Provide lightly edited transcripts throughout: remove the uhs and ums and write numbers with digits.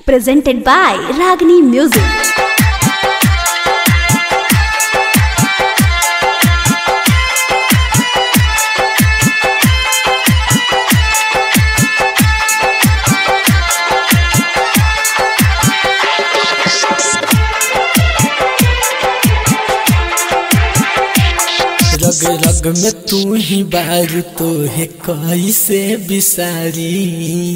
Presented by Ragini Music. रग रग में तू ही बार तो है कैसे बिसारी।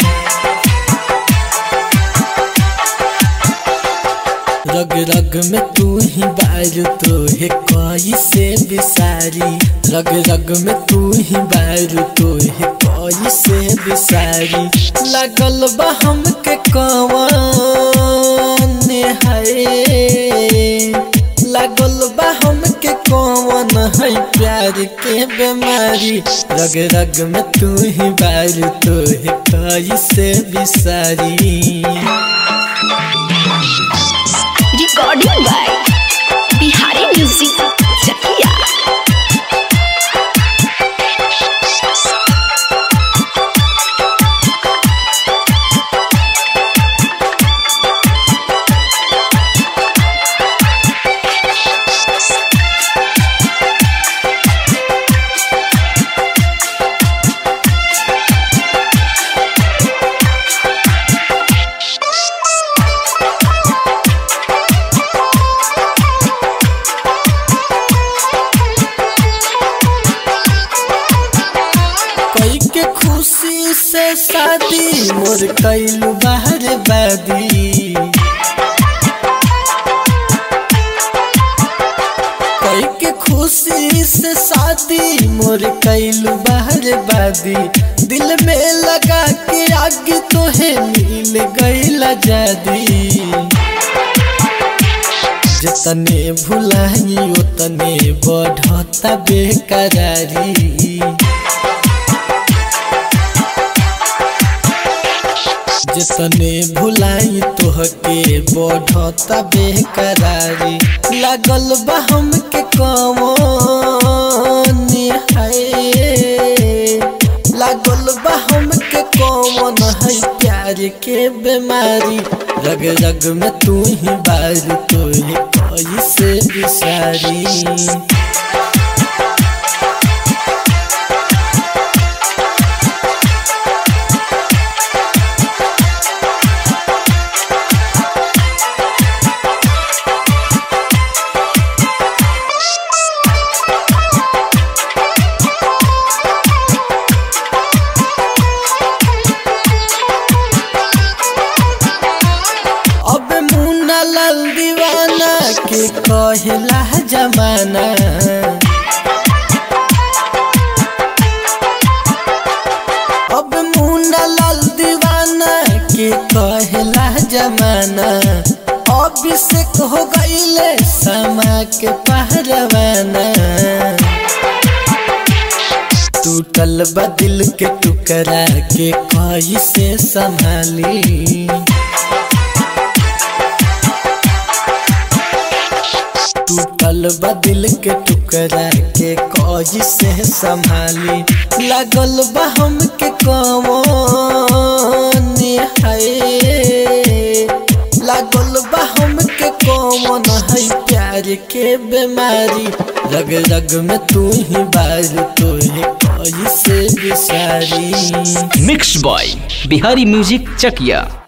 रग रग में तू ही बार तो है कैसे बिसारी। रग रग में तू ही बार तो है कैसे बिसारी। लगल बा हमके कौन है, लगल बा हमके कौन है प्यार के बीमारी। रग रग में तू ही बार तो है कैसे बिसारी। Recording by Bihari Music Chakia. खुशी से शादी मोर कैलू बाहर बादी। कई के खुशी से शादी मोर कैलू बाहर बादी। दिल में लगा के आगे तो है मिल गईला जादी। जितने भुलाई उतने बढ़ता बेकरारी। जितने भुलाई तोहके बढ़ता बेकरारी। लगल बा हमके कौन है, लगल बा हमके कौन है प्यार के बीमारी। रग रग में तू ही बार तो है कैसे बिसारी। लाल दीवाना के कहला जमाना। अब मुन्ना लाल दीवाना के कहला जमाना। अभिषेक हो गईले समा के पहरवाना। टूटल बा दिल के टुकड़ा के कैसे संभाली। टूटल बा दिल के टुकड़ा के कैसे संभाली। लगल बा हमके कौन है, लगल बा हमके कौन है प्यार के बीमारी। रग रग में तू ही बार तो है कैसे बिसारी। मिक्स बॉय बिहारी म्यूजिक चकिया।